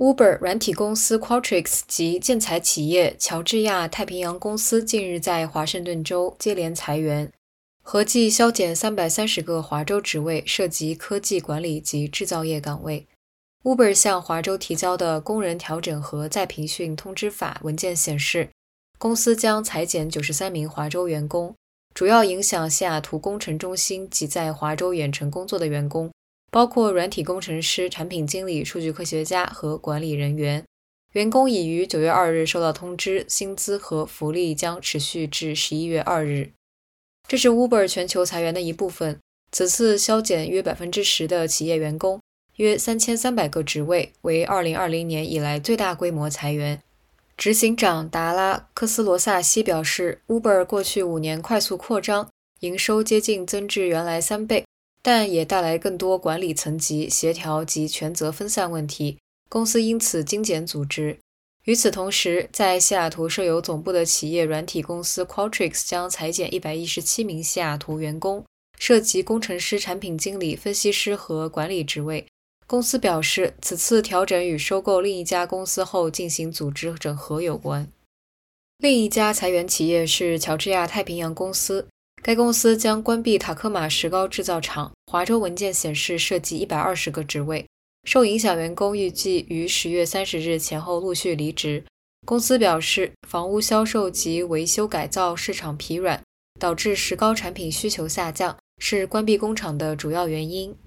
Uber 软体公司 Qualtrics 及建材企业乔治亚太平洋公司近日在华盛顿州接连裁员，合计削减330个华州职位，涉及科技管理及制造业岗位。Uber 向华州提交的工人调整和再培训通知法文件显示，公司将裁减93名华州员工，主要影响西雅图工程中心及在华州远程工作的员工，包括软体工程师、产品经理、数据科学家和管理人员。员工已于9月2日收到通知，薪资和福利将持续至11月2日。这是 Uber 全球裁员的一部分，此次削减约 10% 的企业员工，约3300个职位，为2020年以来最大规模裁员。执行长达拉·科斯罗萨西表示， Uber 过去5年快速扩张，营收接近增至原来3倍，但也带来更多管理层级协调及权责分散问题，公司因此精简组织。与此同时，在西雅图设有总部的企业软体公司 Qualtrics 将裁减117名西雅图员工，涉及工程师、产品经理、分析师和管理职位。公司表示，此次调整与收购另一家公司后进行组织整合有关。另一家裁员企业是乔治亚太平洋公司，该公司将关闭塔科马石膏制造厂，华州文件显示涉及120个职位。受影响员工预计于10月30日前后陆续离职。公司表示，房屋销售及维修改造市场疲软，导致石膏产品需求下降，是关闭工厂的主要原因。